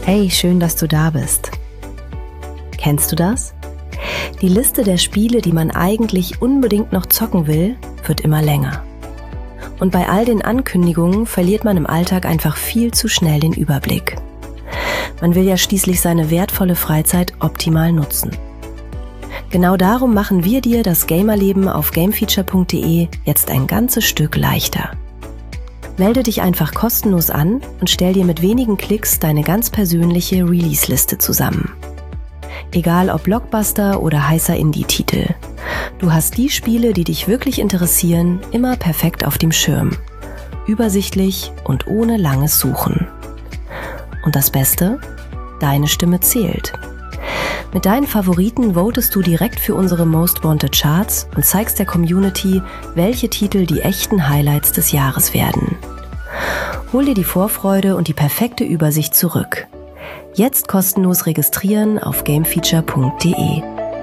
Hey, schön, dass du da bist. Kennst du das? Die Liste der Spiele, die man eigentlich unbedingt noch zocken will, wird immer länger. Und bei all den Ankündigungen verliert man im Alltag einfach viel zu schnell den Überblick. Man will ja schließlich seine wertvolle Freizeit optimal nutzen. Genau darum machen wir dir das Gamerleben auf gamefeature.de jetzt ein ganzes Stück leichter. Melde dich einfach kostenlos an und stell dir mit wenigen Klicks deine ganz persönliche Release-Liste zusammen. Egal ob Blockbuster oder heißer Indie-Titel. Du hast die Spiele, die dich wirklich interessieren, immer perfekt auf dem Schirm. Übersichtlich und ohne langes Suchen. Und das Beste? Deine Stimme zählt. Mit deinen Favoriten votest du direkt für unsere Most Wanted Charts und zeigst der Community, welche Titel die echten Highlights des Jahres werden. Hol dir die Vorfreude und die perfekte Übersicht zurück. Jetzt kostenlos registrieren auf gamefeature.de.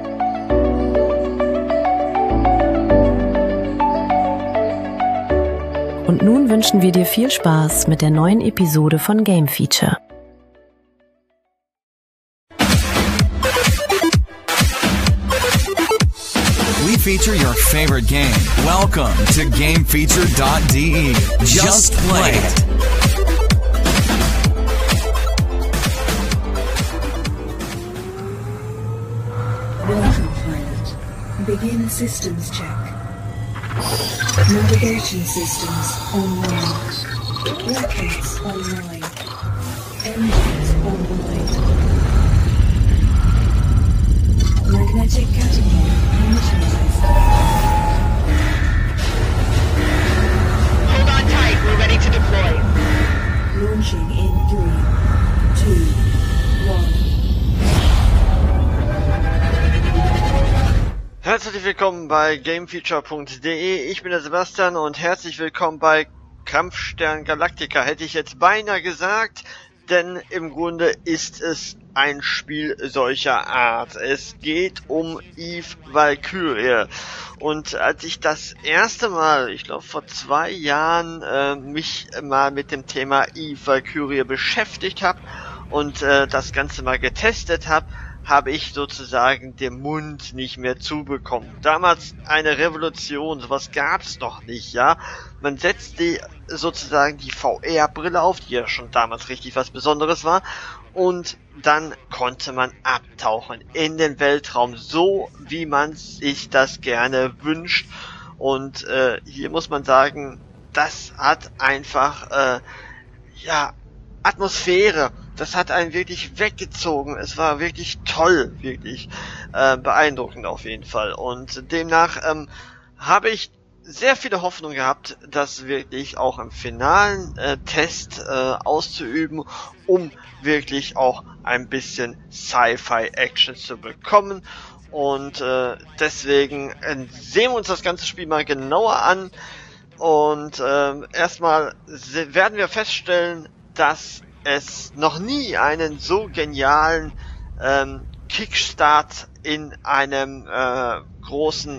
Und nun wünschen wir dir viel Spaß mit der neuen Episode von Game Feature. We feature your favorite game. Welcome to GameFeature.de. Just play it. Welcome, pilot. Begin systems check. Navigation systems online. Rockets online. Engines online. Magnetic catapult initialized. Hold on tight, we're ready to deploy. Launching in 3, 2, 1. Herzlich willkommen bei GameFeature.de. Ich bin der Sebastian und herzlich willkommen bei Kampfstern Galactica, hätte ich jetzt beinahe gesagt, denn im Grunde ist es ein Spiel solcher Art. Es geht um Eve Valkyrie. Und als ich das erste Mal, ich glaube vor 2 Jahren, mich mal mit dem Thema Eve Valkyrie beschäftigt habe und das Ganze mal getestet habe ich sozusagen den Mund nicht mehr zubekommen. Damals eine Revolution, sowas gab's noch nicht, ja. Man setzte sozusagen die VR-Brille auf, die ja schon damals richtig was Besonderes war, und dann konnte man abtauchen in den Weltraum, so wie man sich das gerne wünscht. Und hier muss man sagen, das hat einfach, Atmosphäre. Das hat einen wirklich weggezogen. Es war wirklich toll, wirklich beeindruckend auf jeden Fall. Und demnach habe ich sehr viele Hoffnung gehabt, das wirklich auch im finalen Test auszuüben, um wirklich auch ein bisschen Sci-Fi-Action zu bekommen. Und deswegen sehen wir uns das ganze Spiel mal genauer an. Und erstmal werden wir feststellen, dass es noch nie einen so genialen Kickstart in einem großen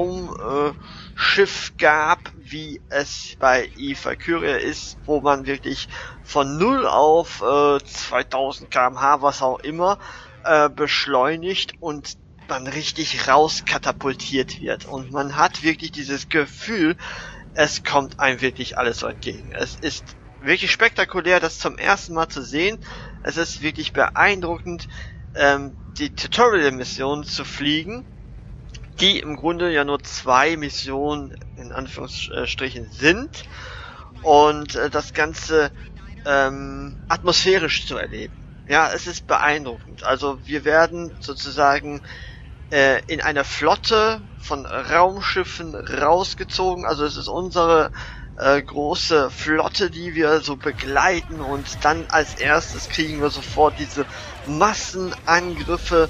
Raumschiff gab, wie es bei Eve Valkyrie ist, wo man wirklich von 0 auf 2000 km/h, was auch immer, beschleunigt und man richtig rauskatapultiert wird. Und man hat wirklich dieses Gefühl, es kommt einem wirklich alles so entgegen. Es ist wirklich spektakulär, das zum ersten Mal zu sehen. Es ist wirklich beeindruckend, die Tutorial-Missionen zu fliegen, die im Grunde ja nur 2 Missionen in Anführungsstrichen sind, und das Ganze atmosphärisch zu erleben. Ja, es ist beeindruckend. Also wir werden sozusagen in einer Flotte von Raumschiffen rausgezogen. Also es ist unsere große Flotte, die wir so begleiten, und dann als erstes kriegen wir sofort diese Massenangriffe,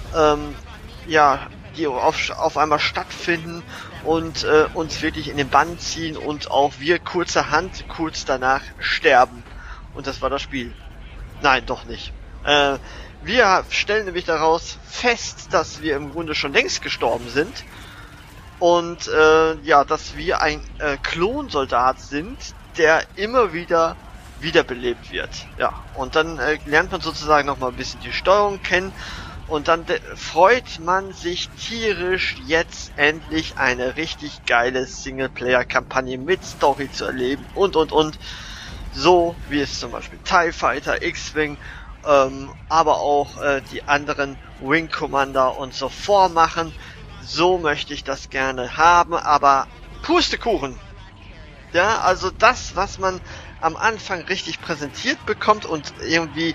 die auf einmal stattfinden und uns wirklich in den Bann ziehen und auch wir kurzerhand kurz danach sterben. Und das war das Spiel. Nein, doch nicht. Wir stellen nämlich daraus fest, dass wir im Grunde schon längst gestorben sind. Und dass wir ein Klonsoldat sind, der immer wieder wiederbelebt wird. Ja, und dann lernt man sozusagen nochmal ein bisschen die Steuerung kennen und dann freut man sich tierisch, jetzt endlich eine richtig geile Singleplayer-Kampagne mit Story zu erleben und. So wie es zum Beispiel TIE Fighter, X-Wing, aber auch die anderen Wing Commander und so vormachen. So möchte ich das gerne haben, aber Pustekuchen. Ja, also das, was man am Anfang richtig präsentiert bekommt und irgendwie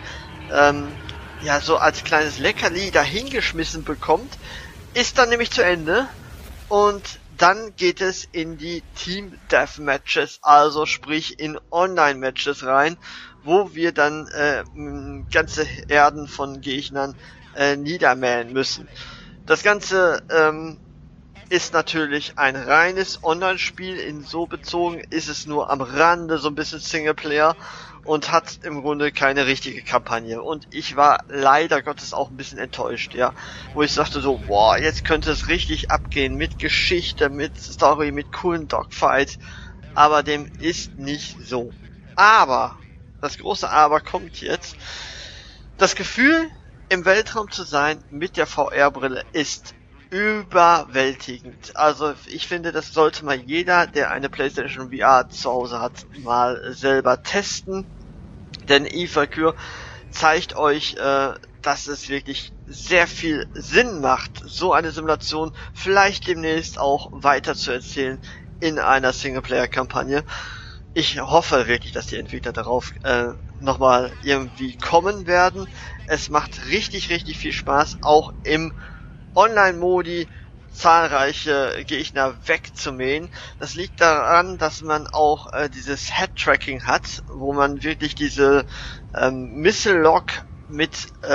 ja so als kleines Leckerli dahingeschmissen bekommt, ist dann nämlich zu Ende und dann geht es in die Team Deathmatches, also sprich in Online-Matches rein, wo wir dann ganze Herden von Gegnern niedermähen müssen. Das Ganze ist natürlich ein reines Online-Spiel, insofern ist es nur am Rande so ein bisschen Singleplayer und hat im Grunde keine richtige Kampagne. Und ich war leider Gottes auch ein bisschen enttäuscht, ja, wo ich sagte so, boah, jetzt könnte es richtig abgehen mit Geschichte, mit Story, mit coolen Dogfights, aber dem ist nicht so. Aber, das große Aber kommt jetzt, das Gefühl, im Weltraum zu sein mit der VR-Brille ist überwältigend. Also ich finde, das sollte mal jeder, der eine PlayStation VR zu Hause hat, mal selber testen. Denn eValkyr zeigt euch, dass es wirklich sehr viel Sinn macht, so eine Simulation vielleicht demnächst auch weiter zu erzählen in einer Singleplayer-Kampagne. Ich hoffe wirklich, dass die Entwickler darauf nochmal irgendwie kommen werden. Es macht richtig viel Spaß, auch im Online-Modi zahlreiche Gegner wegzumähen. Das liegt daran, dass man auch dieses Head-Tracking hat, wo man wirklich diese Missile-Lock mit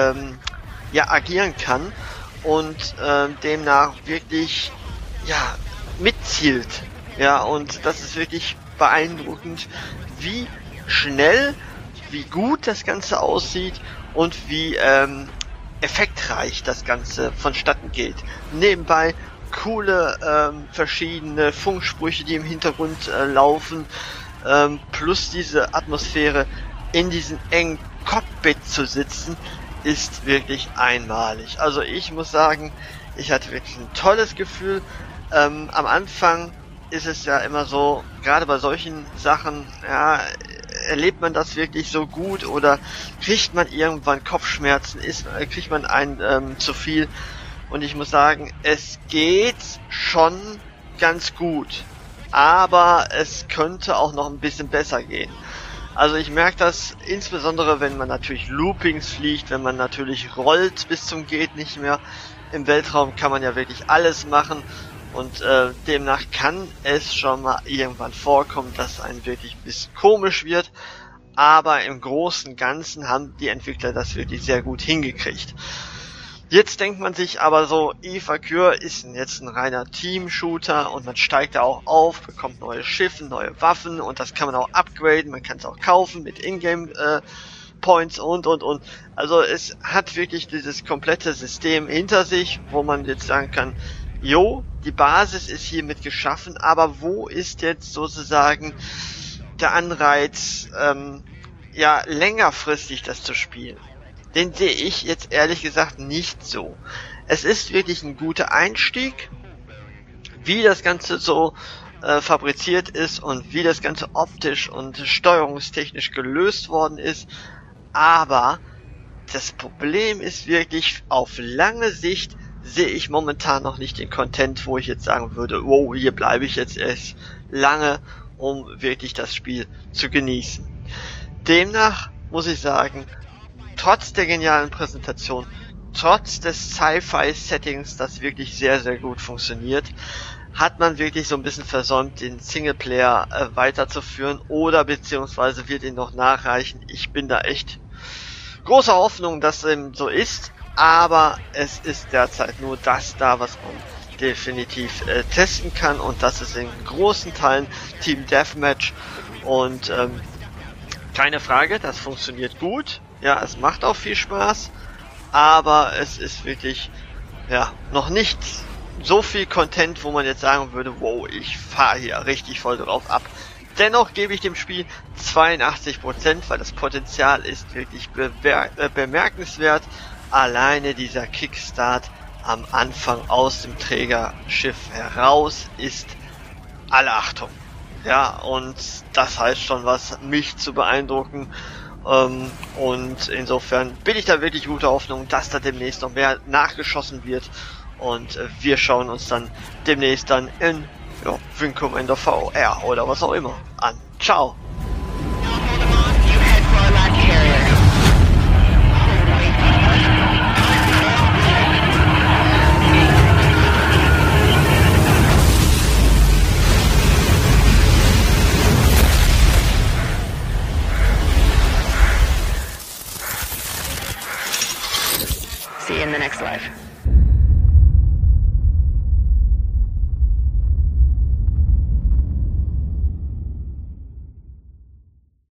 agieren kann und demnach wirklich mitzielt. Ja, und das ist wirklich beeindruckend, wie schnell, wie gut das Ganze aussieht und wie effektreich das Ganze vonstatten geht. Nebenbei coole verschiedene Funksprüche, die im Hintergrund laufen, plus diese Atmosphäre in diesem engen Cockpit zu sitzen, ist wirklich einmalig. Also ich muss sagen, ich hatte wirklich ein tolles Gefühl. Am Anfang ist es ja immer so, gerade bei solchen Sachen, ja, erlebt man das wirklich so gut oder kriegt man irgendwann Kopfschmerzen, kriegt man ein zu viel? Und ich muss sagen, es geht schon ganz gut, aber es könnte auch noch ein bisschen besser gehen. Also ich merke das insbesondere, wenn man natürlich Loopings fliegt, wenn man natürlich rollt bis zum geht nicht mehr. Im Weltraum kann man ja wirklich alles machen. Und demnach kann es schon mal irgendwann vorkommen, dass ein wirklich ein bisschen komisch wird. Aber im Großen und Ganzen haben die Entwickler das wirklich sehr gut hingekriegt. Jetzt denkt man sich aber so, eValkyr ist jetzt ein reiner Team-Shooter und man steigt da auch auf, bekommt neue Schiffe, neue Waffen und das kann man auch upgraden, man kann es auch kaufen mit Ingame Points und. Also es hat wirklich dieses komplette System hinter sich, wo man jetzt sagen kann, jo, die Basis ist hiermit geschaffen, aber wo ist jetzt sozusagen der Anreiz, längerfristig das zu spielen? Den sehe ich jetzt ehrlich gesagt nicht so. Es ist wirklich ein guter Einstieg, wie das Ganze so fabriziert ist und wie das Ganze optisch und steuerungstechnisch gelöst worden ist, aber das Problem ist wirklich, auf lange Sicht sehe ich momentan noch nicht den Content, wo ich jetzt sagen würde, wow, hier bleibe ich jetzt erst lange, um wirklich das Spiel zu genießen. Demnach muss ich sagen, trotz der genialen Präsentation, trotz des Sci-Fi-Settings, das wirklich sehr gut funktioniert, hat man wirklich so ein bisschen versäumt, den Singleplayer weiterzuführen oder beziehungsweise wird ihn noch nachreichen. Ich bin da echt großer Hoffnung, dass es so ist. Aber es ist derzeit nur das da, was man definitiv testen kann. Und das ist in großen Teilen Team Deathmatch. Und keine Frage, das funktioniert gut. Ja, es macht auch viel Spaß. Aber es ist wirklich noch nicht so viel Content, wo man jetzt sagen würde, wow, ich fahre hier richtig voll drauf ab. Dennoch gebe ich dem Spiel 82%, weil das Potenzial ist wirklich bemerkenswert. Alleine dieser Kickstart am Anfang aus dem Trägerschiff heraus ist alle Achtung. Ja, und das heißt schon was, mich zu beeindrucken. Und insofern bin ich da wirklich guter Hoffnung, dass da demnächst noch mehr nachgeschossen wird. Und wir schauen uns dann demnächst dann in Wing Commander VR oder was auch immer an. Ciao!